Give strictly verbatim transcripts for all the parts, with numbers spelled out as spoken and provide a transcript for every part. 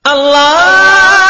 اللہ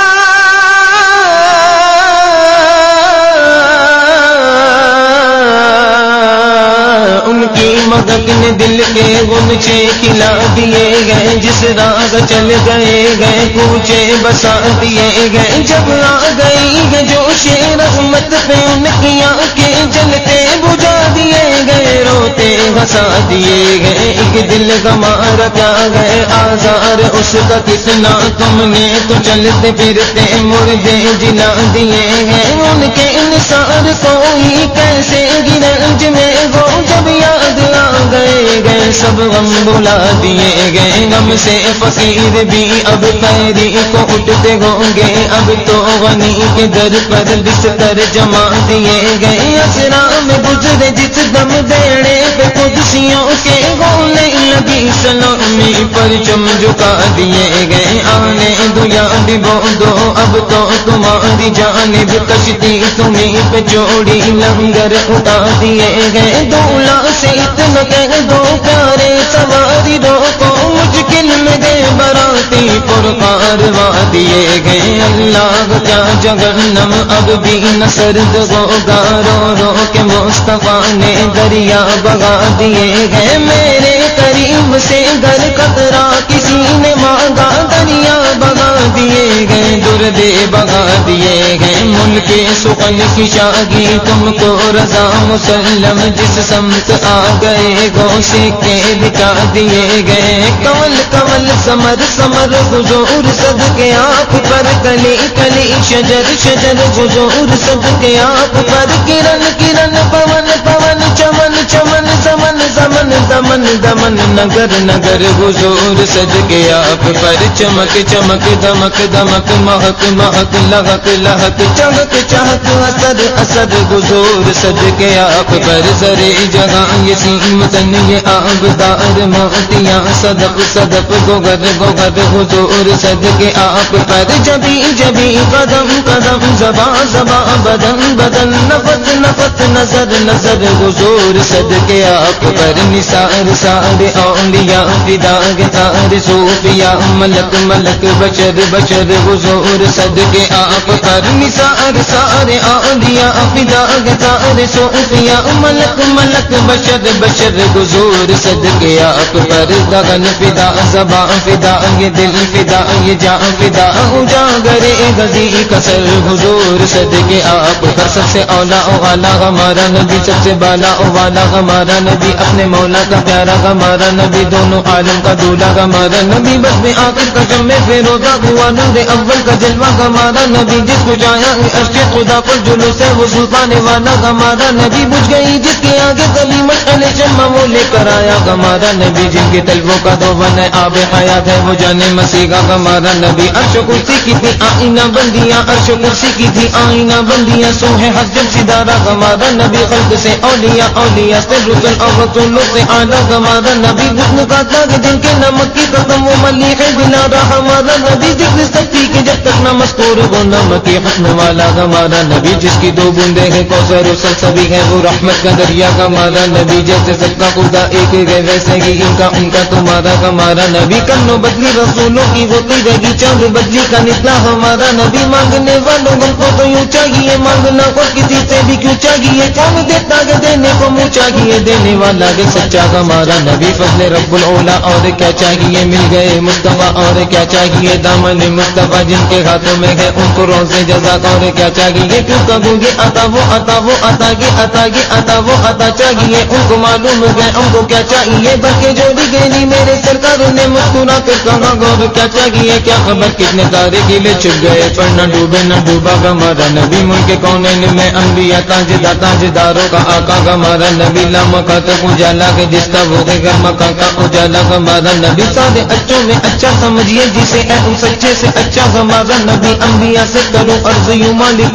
ان کی مدد نے دل کے غنچے کھلا دیے گئے، جس راہ چل گئے گئے کوچے بسا دیے گئے، جب آ گئی ہے جوش رحمت پہ ان کی آنکھیں جلتے بجھا دیے گئے، روتے ہنسا دیے گئے، ایک دل گمارا کیا گئے آزار اس کا کتنا تم نے تو چلتے پھرتے مردے جلا دیے ہیں، ان کے انصار کوئی کیسے گرنج میں ہو، جب یاد آ گئے گئے سب غم بلا دیے گئے، غم سے فقیر بھی اب پیری کو اٹھتے ہوں گے، اب تو غنی کے در پر بستر جما دیے گئے، اسرا میں گزرے جس دم بیڑے پہ قدسیوں کے ہونے لگی سلامی پر چم جھکا دیے گئے، آنے دو یاد بو دو اب تو تمہاری جانب کشتی تمہیں پہ چوڑی لنگر اٹھا دیے گئے، دولا سے اتنا کہہ دو پیارے سواری روکو مشکل میں دے براتی پرکار وا دیے گئے، اللہ کیا جہنم اب بھی نہ سرد ہوگا، رو رو کے مصطفیٰ نے دریا بگا دیے گئے، میرے قریب سے گر قطرہ کسی نے مانگا دریا بگا دیے گئے، دردے بگا دیے گئے، ملک سخن کی شاگی تم کو رضا مسلم جس سمت آ گئے گوشے کے دکھا دیے گئے، کمل کمل سمر سمر حضور صدقے آپ پر کلی کلی شجر شجر حضور صدقے آپ پر کرن کرن پون پون چمن چمن زمن زمن دمن دمن نگر نگر حضور صدقے آپ پر چمک چمک دمک دمک مہک مہک لہک لہک چہک چہک اثر اثر حضور صدقے آپ پر سرے جہاں یہ سیمتن یہ آبدار موتیاں صدق صدق گوگر گوگر حضور صدقے آپ پر جبی جبی قدم قدم زباں زباں بدن بدن نفت نفت نظر نظر حضور صدقے آپ پر نثار سارے اولیاء فدا گتار صوفیاء ملک ملک بشر بشر حضور صدقے آپ پر نثار سارے اولیاء فدا گتار صوفیاء ملک ملک بشر بشر حضور صدقے آپ پر دغن فدا زبان فدا یہ دل فدا یہ جان فدا اجاگر غزی کسر حضور صدقے آپ کا سب سے اولا والا ہمارا نبی، سب سے بالا والا ہمارا نبی، اپنے مولا کا پیارا ہمارا نبی، دونوں عالم کا دولا ہمارا نبی، بس میں آخر کا جم میں فیروزہ ہوا نور اول کا جلوہ ہمارا نبی، جس کو چاہا عرش خدا پر جلوس ہے وہ سلطان والا ہمارا نبی، بجھ گئی جس کے آگے کلی مشعل شمع وہ لے کر آیا ہمارا نبی، جن کے طلبوں کا دون ہے آب حیات ہے وہ جانے مسیح کا ہمارا نبی، عرش و کرسی کی تھی آئینہ بندیاں، عرش و کرسی کی تھی آئینہ بندیاں، سو ہے حسب ستارہ ہمارا نبی، خلق سے اولیاء اولیاء سے رسل اور رسولوں سے اعلیٰ ہمارا نبی، حسن کا تاج جن کے نمک کی قسم وہ ملیح دلارا ہمارا نبی، ذکر سکتی کہ جب تک نہ مذکور وہ نمک کی حسن والا ہمارا نبی، جس کی دو بوندے ہیں کوثر و سلسبی ہے وہ رحمت کا دریا ہمارا نبی، جیسے سب کا خدا ایک ہے ویسے ہی ان کا ان کا تمہارا ہمارا نبی، کنو بدلی رسولوں کی ہوتی رہی چاند بدلی کا نکلا ہمارا نبی، مانگنے والوں ہم کو تو یوں چاہیے مانگنا کو کسی سے بھی کیوں چاہیے، کون دیتا ہے دینے کو منہ چاہیے، دینے والا ہے سچا ہمارا نبی، فضل رب العلا اور کیا چاہیے، مل گئے مصطفیٰ اور کیا چاہیے، دامن مصطفیٰ جن کے ہاتھوں میں ہے ان کو روز جزا اور کیا چاہیے، کیوں کہوں گے عطا وہ عطا وہ عطا کی عطا کی عطا وہ عطا چاہیے، ان کو معلوم ہے ہم کو کیا چاہیے، بلکہ جوڑی گیلی میرے سرکار نے مسکرا کر کہا گور کیا چاہیے، کیا خبر کتنے تارے گیلے چھپ گئے پر نہ ڈوبے نہ ڈوبا ہمارا نبی، ملک کونین میں انبیاء تاجدار تاجداروں کا آقا ہمارا نبی، لامکا تک اجالا کے جس کا وہ گھر مکہ کا اجالا ہمارا نبی، سارے اچھوں میں اچھا سمجھیے جسے اے ان سچے سے اچھا ہمارا نبی، انبیاء سے کرو عرض یوں مالکو انبیاء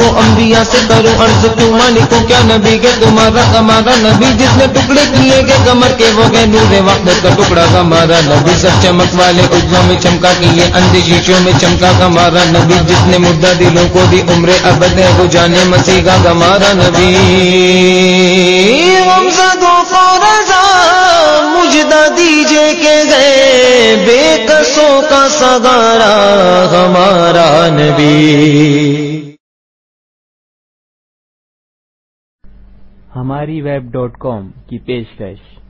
اولیاء سے کروں عرض تو مالکوں کیا نبی کے تمہارا ہمارا نبی جس نے ٹکڑے کیے گئے کمر کے وہ گئے نور وحدت کا ٹکڑا ہمارا نبی سب چمک والے عجزوں میں چمکا کیے اندھے شیشوں میں چمکا ہمارا نبی جس نے مردہ دلوں کو دی عمر ابد ہے وہ جانے مسیح کا ہمارا نبی غمزدوں کو رضا مجدہ دیجے کے گئے بے کسوں کا سگارا ہمارا نبی۔ ہماری ویب ڈاٹ کام کی پیشکش